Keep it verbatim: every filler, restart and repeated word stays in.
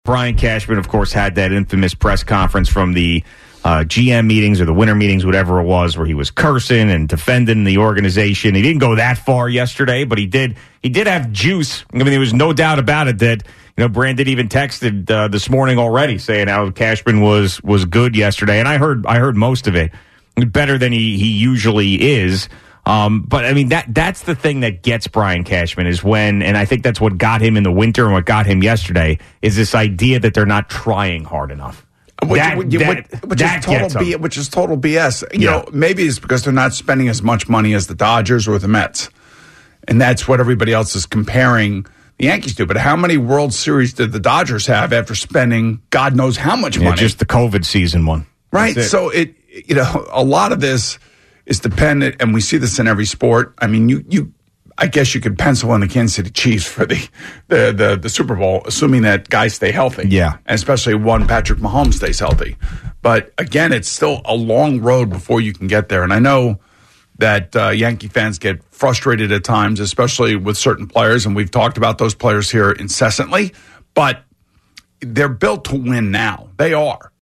Brian Cashman, of course, had that infamous press conference from the uh, G M meetings or the winter meetings, whatever it was, where he was cursing and defending the organization. He didn't go that far yesterday, but he did. He did have juice. I mean, there was no doubt about it that you know Brandon even texted uh, this morning already saying how Cashman was was good yesterday, and I heard I heard most of it, better than he he usually is. Um, but I mean that that's the thing that gets Brian Cashman is when, and I think that's what got him in the winter and what got him yesterday is this idea that they're not trying hard enough. Which, that, which, that, which, that is total B, which is total B S. You yeah. know, maybe it's because they're not spending as much money as the Dodgers or the Mets, and that's what everybody else is comparing the Yankees to. But how many World Series did the Dodgers have after spending God knows how much yeah, money? Just the COVID season one, right? It. So it, you know, a lot of this is dependent, and we see this in every sport. I mean, you, you, I guess you could pencil in the Kansas City Chiefs for the, the, the, the Super Bowl, assuming that guys stay healthy. Yeah. And especially one Patrick Mahomes stays healthy. But again, it's still a long road before you can get there. And I know that uh, Yankee fans get frustrated at times, especially with certain players, and we've talked about those players here incessantly. But they're built to win now. They are.